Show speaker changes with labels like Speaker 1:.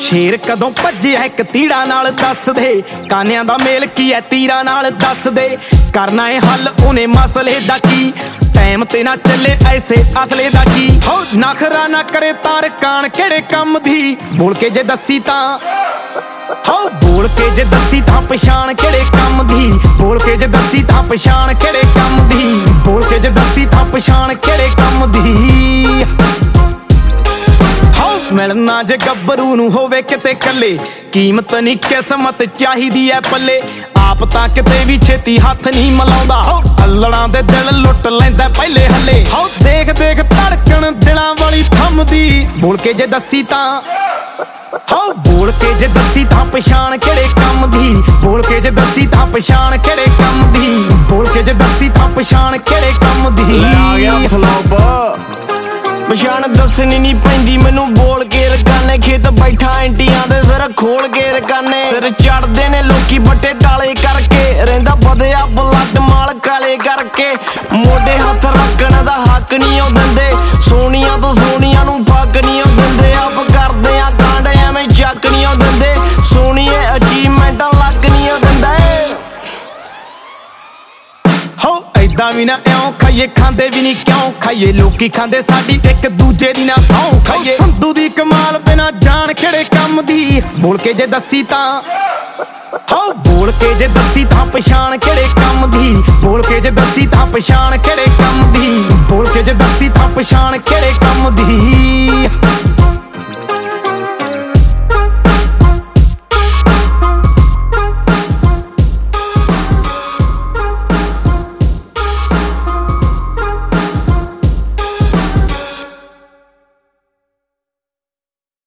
Speaker 1: ਸ਼ੇਰ ਕਦੋਂ ਭੱਜਿਆ ਇੱਕ ਤੀੜਾ ਨਾਲ ਦੱਸ ਦੇ, ਕਾਨਿਆਂ ਦਾ ਮੇਲ ਕੀ ਐ ਤੀਰਾਂ ਨਾਲ ਦੱਸ ਦੇ। ਕਰਨਾ ਏ ਹੱਲ ਉਹਨੇ ਮਸਲੇ ਦਾ ਕੀ, ਟਾਈਮ ਤੇ ਨਾ ਚੱਲੇ ਐਸੇ ਅਸਲੇ ਦਾ ਕੀ। ਹੋ ਨਖਰਾ ਨਾ ਕਰੇ ਤਾਂ ਰਕਾਨ ਕਿਹੜੇ ਕੰਮ ਦੀ, ਬੋਲ ਕੇ ਜੇ ਦੱਸੀ ਤਾਂ ਹੋ ਬੋਲ ਕੇ ਜੇ ਦੱਸੀ ਤਾਂ ਪਛਾਣ ਕਿਹੜੇ ਕੰਮ ਦੀ, ਬੋਲ ਕੇ ਜੇ ਦੱਸੀ ਤਾਂ ਪਛਾਣ ਕਿਹੜੇ ਕੰਮ ਦੀ, ਬੋਲ ਕੇ ਜੇ ਦੱਸੀ ਤਾਂ ਪਛਾਣ ਕਿਹੜੇ ਕੰਮ ਦੀ। ਮਿਲਣਾ ਜੇ ਗੱਭਰੂ ਨੂੰ ਹੋਵੇ ਕਿਤੇ ਕੱਲੇ, ਕੀਮਤ ਨਹੀਂ ਕਿਸਮਤ ਚਾਹੀਦੀ ਐ ਪੱਲੇ। ਆਪ ਤਾਂ ਕਿਤੇ ਵੀ ਛੇਤੀ ਹੱਥ ਨਹੀਂ ਮਿਲਾਉਂਦਾ, ਅਲੜਾਂ ਦੇ ਦਿਲ ਲੁੱਟ ਲੈਂਦਾ ਪਹਿਲੇ ਹੱਲੇ। ਦੇਖ ਦੇਖ ਧੜਕਣ ਦਿਲਾਂ ਵਾਲੀ ਥੰਮਦੀ, ਬੋਲ ਕੇ ਜੇ ਦੱਸੀ ਤਾਂ ਬੋਲ ਕੇ ਜੇ ਦੱਸੀ ਤਾਂ ਪਛਾਣ ਕਿਹੜੇ ਕੰਮ ਦੀ, ਬੋਲ ਕੇ ਜੇ ਦੱਸੀ ਤਾਂ ਪਛਾਣ ਕਿਹੜੇ ਕੰਮ ਦੀ, ਬੋਲ ਕੇ ਜੇ ਦੱਸੀ ਤਾਂ ਪਛਾਣ ਕਿਹੜੇ ਕੰਮ ਦੀ।
Speaker 2: ਆ ਗਿਆ ਫਲੋਪ ਪਛਾਣ ਦੱਸਣੀ ਨਹੀਂ ਪੈਂਦੀ ਮੈਨੂੰ, ਬੋਲ ਕੇ ਰਕਾਨੇ ਖੇਤ ਬੈਠਾ ਐਂਟੀਆਂ ਦੇ ਸਿਰ ਖੋਲ ਕੇ ਰਕਾਨੇ। ਸਿਰ ਚੜਦੇ ਨੇ ਲੋਕੀ ਬੱਟੇ ਡਾਲੇ ਕਰਕੇ, ਰਹਿੰਦਾ ਵਧਿਆ ਬਲੱਡ ਮਾਲ ਕਾਲੇ ਕਰਕੇ। ਮੋਢੇ ਹੱਥ ਰੱਖਣ ਦਾ ਹੱਕ ਨਹੀਂ ਉਹ ਦਿੰਦੇ, ਸੋਹਣੀਆਂ ਤੋਂ ਸੋਹਣੀਆਂ ਨੂੰ ਫੱਕ ਨਹੀਂ ਉਹ ਦਿੰਦੇ। ਆਪ ਕਰਦੇ ਆ ਕਾਂਡ ਐਵੇਂ ਚੱਕ ਨਹੀਂ ਉਹ ਦਿੰਦੇ, ਸੋਹਣੀਏ ਅਚੀਵਮੈਂਟਾਂ ਲੱਗ ਨਹੀਂ ਉਹ ਦਿੰਦੇ।
Speaker 1: ਏਦਾਂ ਵੀ ਨਾ ਇਉਂ ਖਾਈਏ, ਖਾਂਦੇ ਵੀ ਨਹੀਂ ਕਿਉਂ ਖਾਈਏ, ਲੋਕੀ ਖਾਂਦੇ ਸਾਡੀ ਇੱਕ ਦੂਜੇ ਦੀ ਨਾ ਸਹੁੰ ਖਾਈਏ। ਸੰਧੂ ਦੀ ਕਮਾਲ ਬਿਨਾ ਜਾਣ ਕਿਹੜੇ ਕੰਮ ਦੀ, ਬੋਲ ਕੇ ਜੇ ਦੱਸੀ ਤਾਂ ਬੋਲ ਕੇ ਜੇ ਦੱਸੀ ਤਾਂ ਪਛਾਣ ਕਿਹੜੇ ਕੰਮ ਦੀ, ਬੋਲ ਕੇ ਜੇ ਦੱਸੀ ਤਾਂ ਪਛਾਣ ਕਿਹੜੇ ਕੰਮ ਦੀ, ਬੋਲ ਕੇ ਜੇ ਦੱਸੀ ਤਾਂ ਪਛਾਣ ਕਿਹੜੇ ਕੰਮ ਦੀ।